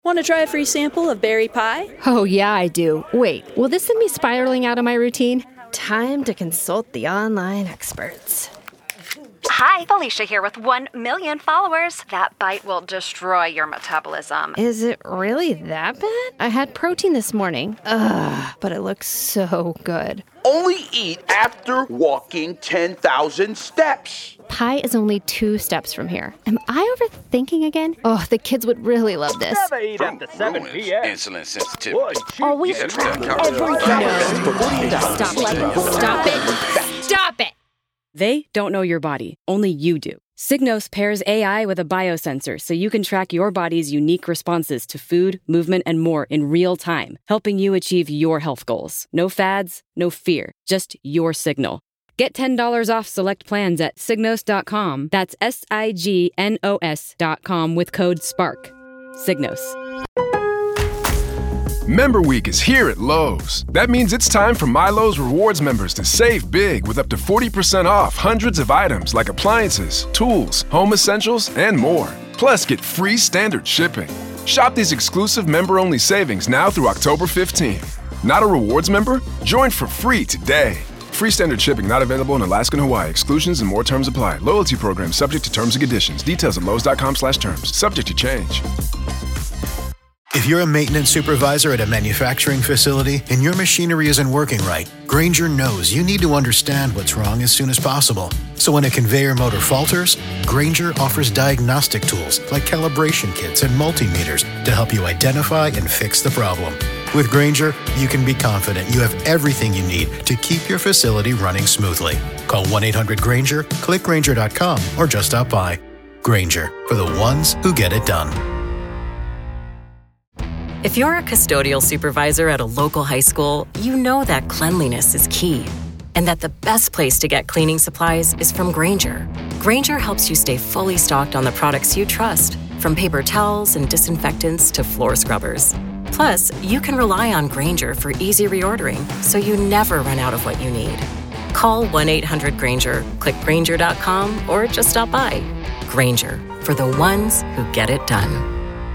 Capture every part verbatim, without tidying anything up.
Want to try a free sample of berry pie? Oh, yeah, I do. Wait, will this send me spiraling out of my routine? Time to consult the online experts. Hi, Felicia here with one million followers. That bite will destroy your metabolism. Is it really that bad? I had protein this morning. Ugh, but it looks so good. Only eat after walking ten thousand steps. Pie is only two steps from here. Am I overthinking again? Oh, the kids would really love this. Never eat after seven p.m. Insulin sensitivity. Always Yeah, track that's every Stop it. Stop it. Stop it. They don't know your body. Only you do. Signos pairs A I with a biosensor so you can track your body's unique responses to food, movement, and more in real time, helping you achieve your health goals. No fads, no fear, just your signal. Get ten dollars off select plans at signos dot com. That's S I G N O S dot com with code SPARK. Signos. Member Week is here at Lowe's. That means it's time for My Lowe's Rewards members to save big with up to forty percent off hundreds of items like appliances, tools, home essentials, and more. Plus, get free standard shipping. Shop these exclusive member-only savings now through October fifteenth. Not a rewards member? Join for free today. Free standard shipping not available in Alaska and Hawaii. Exclusions and more terms apply. Loyalty program subject to terms and conditions. Details at lowes dot com slash terms. Subject to change. If you're a maintenance supervisor at a manufacturing facility and your machinery isn't working right, Grainger knows you need to understand what's wrong as soon as possible. So when a conveyor motor falters, Grainger offers diagnostic tools like calibration kits and multimeters to help you identify and fix the problem. With Grainger, you can be confident you have everything you need to keep your facility running smoothly. Call one eight hundred Grainger, click Grainger dot com, or just stop by. Grainger, for the ones who get it done. If you're a custodial supervisor at a local high school, you know that cleanliness is key, and that the best place to get cleaning supplies is from Grainger. Grainger helps you stay fully stocked on the products you trust, from paper towels and disinfectants to floor scrubbers. Plus, you can rely on Grainger for easy reordering, so you never run out of what you need. Call one eight hundred Grainger, click Grainger dot com, or just stop by. Grainger, for the ones who get it done.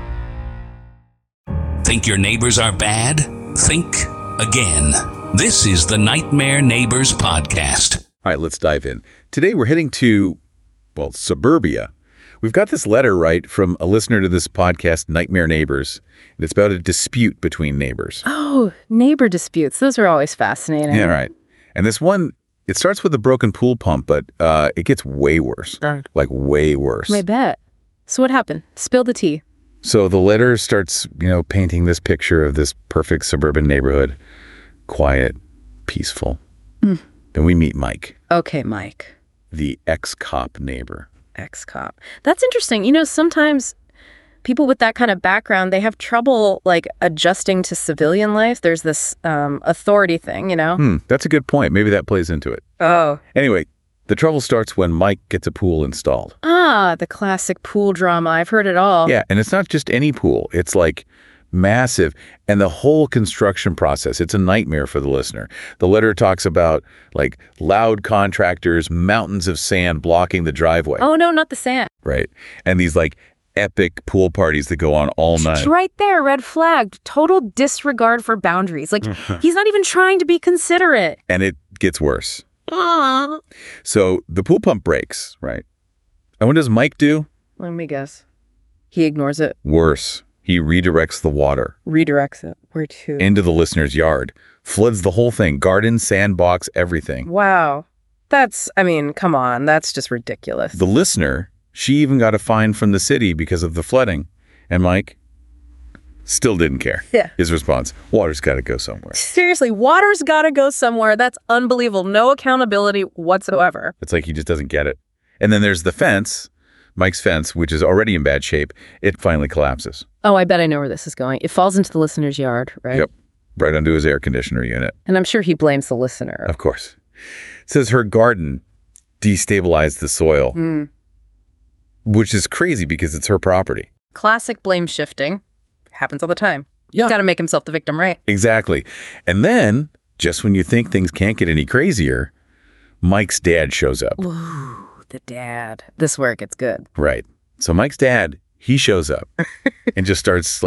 Think your neighbors are bad? Think again. This is the Nightmare Neighbors Podcast. All right, let's dive in. Today we're heading to, well, suburbia. We've got this letter, right, from a listener to this podcast, Nightmare Neighbors. And it's about a dispute between neighbors. Oh, neighbor disputes. Those are always fascinating. Yeah, right. And this one, it starts with a broken pool pump, but uh, it gets way worse. Right. Like way worse. I bet. So what happened? Spill the tea. So the letter starts, you know, painting this picture of this perfect suburban neighborhood. Quiet, peaceful. Mm. Then we meet Mike. Okay, Mike. The ex-cop neighbor. Ex-cop. That's interesting. You know, sometimes people with that kind of background, they have trouble, like, adjusting to civilian life. There's this um, authority thing, you know? Hmm, that's a good point. Maybe that plays into it. Oh. Anyway, the trouble starts when Mike gets a pool installed. Ah, the classic pool drama. I've heard it all. Yeah, and it's not just any pool. It's like massive. And the whole construction process, it's a nightmare for the listener. The letter talks about, like, loud contractors, mountains of sand blocking the driveway. Oh, no, not the sand. Right. And these, like, epic pool parties that go on all night. It's right there, red flagged. Total disregard for boundaries. Like, he's not even trying to be considerate. And it gets worse. Aww. So the pool pump breaks, right? And what does Mike do? Let me guess. He ignores it. Worse. He redirects the water. Redirects it. Where to? Into the listener's yard. Floods the whole thing. Garden, sandbox, everything. Wow. That's, I mean, come on. That's just ridiculous. The listener, she even got a fine from the city because of the flooding. And Mike still didn't care. Yeah. His response, water's got to go somewhere. Seriously, water's got to go somewhere. That's unbelievable. No accountability whatsoever. It's like he just doesn't get it. And then there's the fence, Mike's fence, which is already in bad shape. It finally collapses. Oh, I bet I know where this is going. It falls into the listener's yard, right? Yep. Right onto his air conditioner unit. And I'm sure he blames the listener. Of course. It says her garden destabilized the soil, Mm. which is crazy because it's her property. Classic blame shifting. Happens all the time. Yeah. He's got to make himself the victim, right? Exactly. And then, just when you think things can't get any crazier, Mike's dad shows up. Ooh, the dad. This is where it gets good. Right. So Mike's dad, he shows up and just starts, like,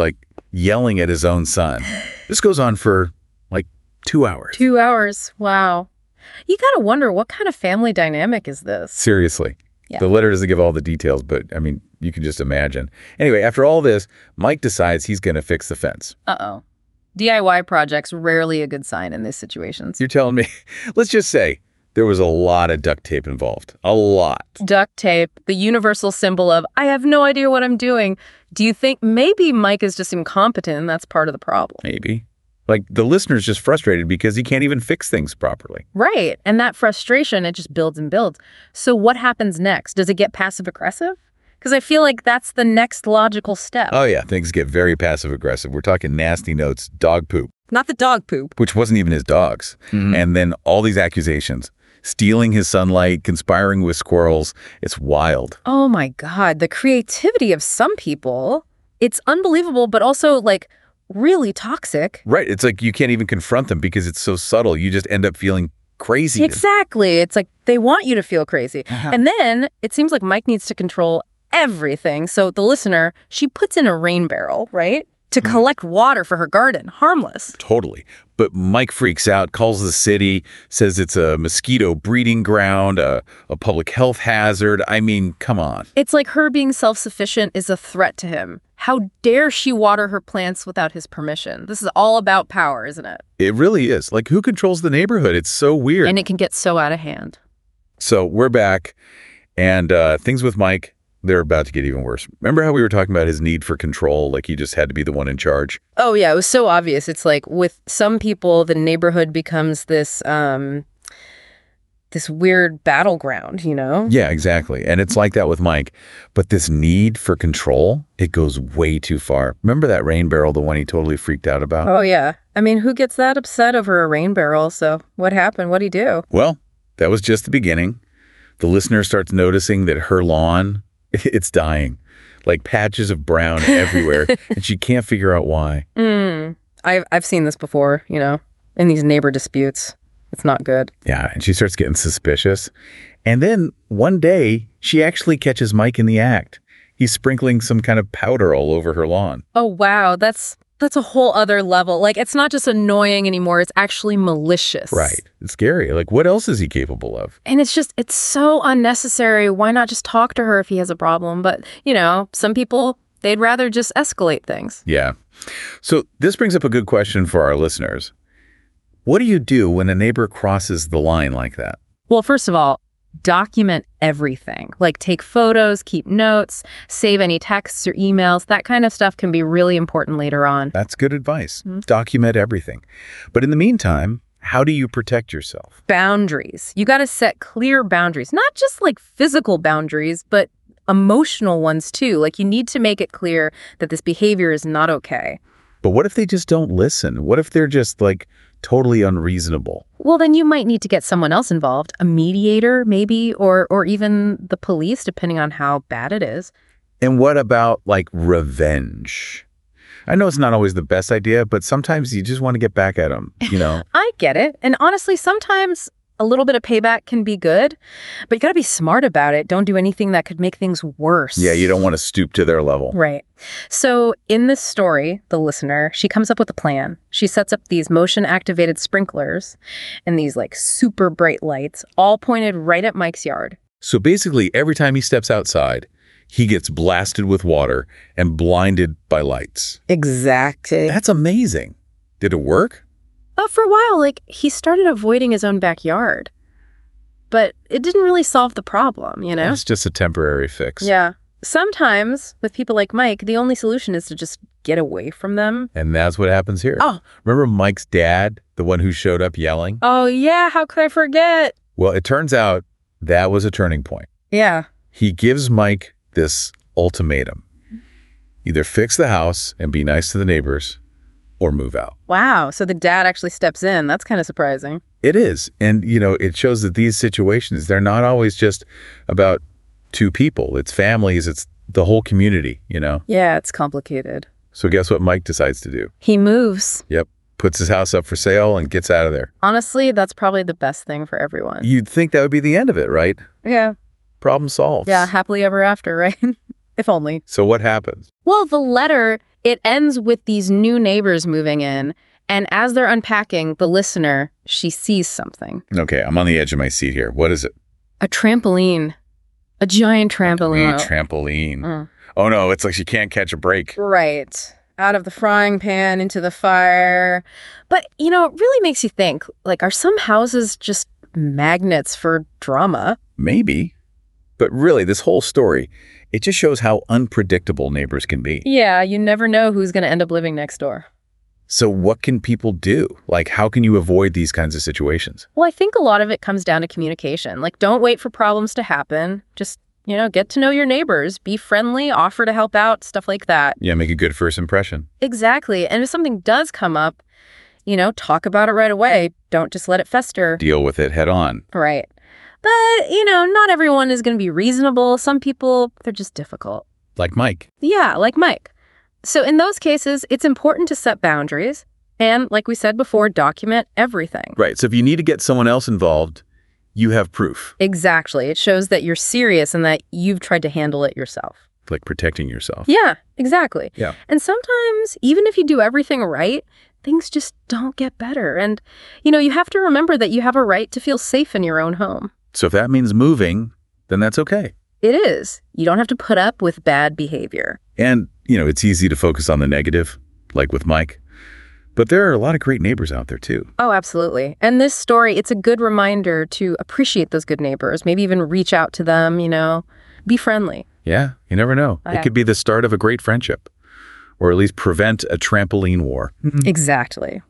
yelling at his own son. This goes on for like two hours. Two hours. Wow. You gotta wonder, what kind of family dynamic is this? Seriously. Yeah. The letter doesn't give all the details, but I mean, you can just imagine. Anyway, after all this, Mike decides he's going to fix the fence. Uh-oh. D I Y projects rarely a good sign in these situations. You're telling me, let's just say there was a lot of duct tape involved. A lot. Duct tape, the universal symbol of, I have no idea what I'm doing. Do you think maybe Mike is just incompetent and that's part of the problem? Maybe. Like, the listener's just frustrated because he can't even fix things properly. Right. And that frustration, it just builds and builds. So what happens next? Does it get passive aggressive? Because I feel like that's the next logical step. Oh, yeah. Things get very passive aggressive. We're talking nasty notes, dog poop. Not the dog poop. Which wasn't even his dog's. Mm-hmm. And then all these accusations. Stealing his sunlight, conspiring with squirrels. It's wild. Oh, my God. The creativity of some people, it's unbelievable, but also, like, really toxic. Right. It's like you can't even confront them because it's so subtle. You just end up feeling crazy. Exactly. It's like they want you to feel crazy. Uh-huh. And then it seems like Mike needs to control everything. So the listener, she puts in a rain barrel, right? To Mm-hmm. collect water for her garden. Harmless. Totally. But Mike freaks out, calls the city, says it's a mosquito breeding ground, a, a public health hazard. I mean, come on. It's like her being self-sufficient is a threat to him. How dare she water her plants without his permission? This is all about power, isn't it? It really is. Like, who controls the neighborhood? It's so weird. And it can get so out of hand. So we're back, and uh, things with Mike, they're about to get even worse. Remember how we were talking about his need for control? Like, he just had to be the one in charge? Oh, yeah. It was so obvious. It's like with some people, the neighborhood becomes this um, this weird battleground, you know? Yeah, exactly. And it's like that with Mike. But this need for control, it goes way too far. Remember that rain barrel, the one he totally freaked out about? Oh, yeah. I mean, who gets that upset over a rain barrel? So what happened? What'd he do? Well, that was just the beginning. The listener starts noticing that her lawn, it's dying. Like patches of brown everywhere. And she can't figure out why. Mm. I've, I've seen this before, you know, in these neighbor disputes. It's not good. Yeah, and she starts getting suspicious. And then one day, she actually catches Mike in the act. He's sprinkling some kind of powder all over her lawn. Oh, wow. That's that's a whole other level. Like, it's not just annoying anymore. It's actually malicious. Right. It's scary. Like, what else is he capable of? And it's just, it's so unnecessary. Why not just talk to her if he has a problem? But, you know, some people, they'd rather just escalate things. Yeah. So this brings up a good question for our listeners. What do you do when a neighbor crosses the line like that? Well, first of all, document everything. Like, take photos, keep notes, save any texts or emails. That kind of stuff can be really important later on. That's good advice. Mm-hmm. Document everything. But in the meantime, how do you protect yourself? Boundaries. You got to set clear boundaries, not just like physical boundaries, but emotional ones too. Like, you need to make it clear that this behavior is not okay. But what if they just don't listen? What if they're just like totally unreasonable? Well, then you might need to get someone else involved, a mediator maybe, or or even the police, depending on how bad it is. And what about like revenge? I know it's not always the best idea, but sometimes you just want to get back at them, you know? I get it. And honestly, sometimes a little bit of payback can be good, but you got to be smart about it. Don't do anything that could make things worse. Yeah, you don't want to stoop to their level. Right. So in this story, the listener, she comes up with a plan. She sets up these motion-activated sprinklers and these like super bright lights, all pointed right at Mike's yard. So basically, every time he steps outside, he gets blasted with water and blinded by lights. Exactly. That's amazing. Did it work? Uh, for a while, like, he started avoiding his own backyard. But it didn't really solve the problem, you know? It's just a temporary fix. Yeah. Sometimes, with people like Mike, the only solution is to just get away from them. And that's what happens here. Oh. Remember Mike's dad, the one who showed up yelling? Oh, yeah. How could I forget? Well, it turns out that was a turning point. Yeah. He gives Mike this ultimatum. Either fix the house and be nice to the neighbors, or move out. Wow. So the dad actually steps in. That's kind of surprising. It is. And, you know, it shows that these situations, they're not always just about two people. It's families. It's the whole community, you know? Yeah, it's complicated. So guess what Mike decides to do? He moves. Yep. Puts his house up for sale and gets out of there. Honestly, that's probably the best thing for everyone. You'd think that would be the end of it, right? Yeah. Problem solved. Yeah, happily ever after, right? If only. So what happens? Well, the letter, It ends with these new neighbors moving in, and as they're unpacking, the listener, she sees something. Okay, I'm on the edge of my seat here. What is it? A trampoline. A giant trampoline. A trampoline. Mm. Oh no, it's like she can't catch a break. Right. Out of the frying pan into the fire. But, you know, it really makes you think, like, are some houses just magnets for drama? Maybe. But really, this whole story, it just shows how unpredictable neighbors can be. Yeah, you never know who's going to end up living next door. So what can people do? Like, how can you avoid these kinds of situations? Well, I think a lot of it comes down to communication. Like, don't wait for problems to happen. Just, you know, get to know your neighbors, be friendly, offer to help out, stuff like that. Yeah, make a good first impression. Exactly. And if something does come up, you know, talk about it right away. Don't just let it fester. Deal with it head on. Right. But, you know, not everyone is going to be reasonable. Some people, they're just difficult. Like Mike. Yeah, like Mike. So in those cases, it's important to set boundaries and, like we said before, document everything. Right. So if you need to get someone else involved, you have proof. Exactly. It shows that you're serious and that you've tried to handle it yourself. Like protecting yourself. Yeah, exactly. Yeah. And sometimes, even if you do everything right, things just don't get better. And, you know, you have to remember that you have a right to feel safe in your own home. So if that means moving, then that's okay. It is. You don't have to put up with bad behavior. And, you know, it's easy to focus on the negative, like with Mike. But there are a lot of great neighbors out there, too. Oh, absolutely. And this story, it's a good reminder to appreciate those good neighbors, maybe even reach out to them, you know, be friendly. Yeah, you never know. Okay. It could be the start of a great friendship, or at least prevent a trampoline war. Exactly.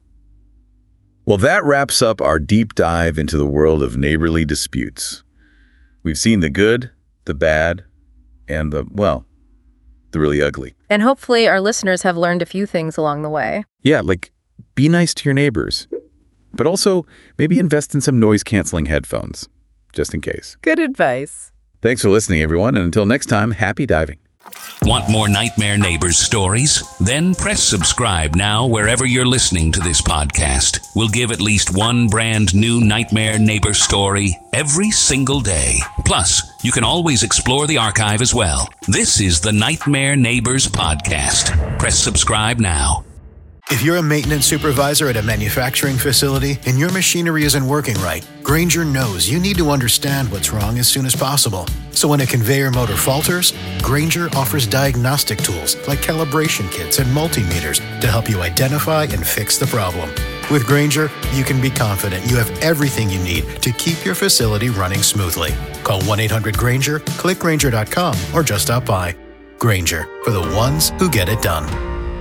Well, that wraps up our deep dive into the world of neighborly disputes. We've seen the good, the bad, and the, well, the really ugly. And hopefully our listeners have learned a few things along the way. Yeah, like be nice to your neighbors, but also maybe invest in some noise-canceling headphones, just in case. Good advice. Thanks for listening, everyone, and until next time, happy diving. Want more Nightmare Neighbors stories? Then press subscribe now wherever you're listening to this podcast. We'll give at least one brand new Nightmare Neighbor story every single day. Plus, you can always explore the archive as well. This is the Nightmare Neighbors Podcast. Press subscribe now. If you're a maintenance supervisor at a manufacturing facility and your machinery isn't working right, Grainger knows you need to understand what's wrong as soon as possible. So when a conveyor motor falters, Grainger offers diagnostic tools like calibration kits and multimeters to help you identify and fix the problem. With Grainger, you can be confident you have everything you need to keep your facility running smoothly. Call one eight hundred Grainger, click Grainger dot com, or just stop by. Grainger, for the ones who get it done.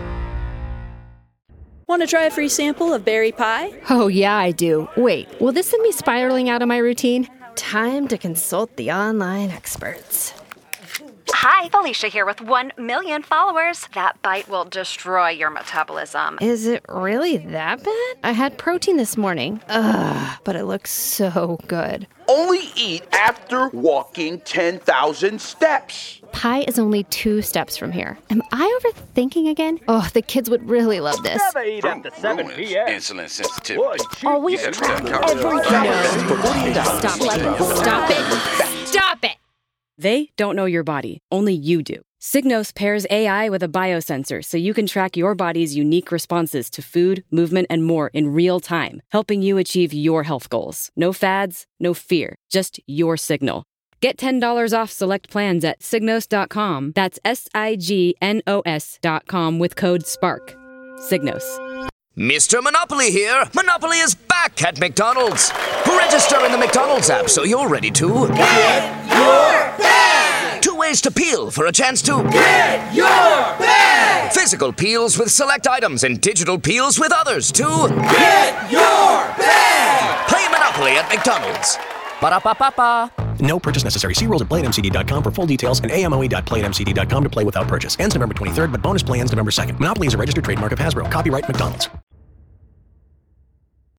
Want to try a free sample of berry pie? Oh, yeah, I do. Wait, will this send me spiraling out of my routine? Time to consult the online experts. Hi, Felicia here with one million followers. That bite will destroy your metabolism. Is it really that bad? I had protein this morning. Ugh, but it looks so good. Only eat after walking ten thousand steps. Pie is only two steps from here. Am I overthinking again? Oh, the kids would really love this. Never eat after seven p.m. Insulin sensitivity. Always track every Stop it. Stop it. Stop it. They don't know your body, only you do. Signos pairs A I with a biosensor so you can track your body's unique responses to food, movement, and more in real time, helping you achieve your health goals. No fads, no fear, just your signal. Get ten dollars off select plans at signos dot com. That's S I G N O S dot com with code SPARK. Signos. Mister Monopoly here. Monopoly is back at McDonald's. Register in the McDonald's app so you're ready to get your bag. Two ways to peel for a chance to get your bag. Physical peels with select items and digital peels with others to get your bag. Play Monopoly at McDonald's. Ba-da-ba-ba-ba. No purchase necessary. See rules at play at M C D dot com for full details and A M O E dot play at M C D dot com to play without purchase. Ends November twenty-third, but bonus play ends November second. Monopoly is a registered trademark of Hasbro. Copyright McDonald's.